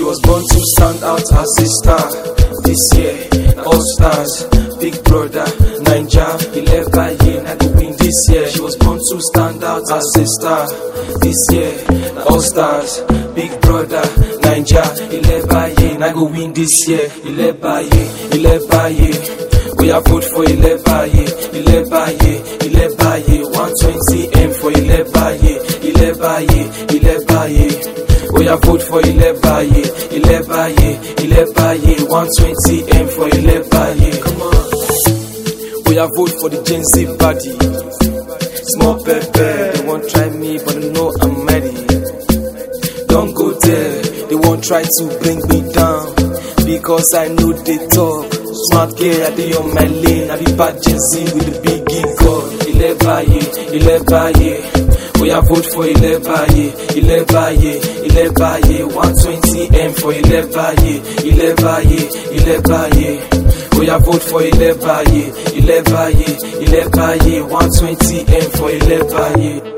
was born to stand out as a star. This year, all stars, Big Brother, Naija, 11 year, I go win this year. She was born to stand out as a star. This year, all stars, Big Brother, Naija, 11 year, I go win this year. 11 year. We are vote for 11 year, 11 year, 11 year, 120M for 11 year, 11 year, 11 year. We are vote for 11 year, 11 year, 11 year, 120M for 11 year. Come on. We are vote for the Gen Z body. Small pepper, they won't try me, but I know I'm ready. Don't go there, they won't try to bring me down, because I know they talk. Smart girl, I dey on my lane. I be bad Gen Z with the big ego. 11 year. We are vote for 11 year, 11 year, 11 year, 120M for 11 year, 11 year, 11 year. We are vote for 11 year, 11 year, 11 year, 120M for 11 year.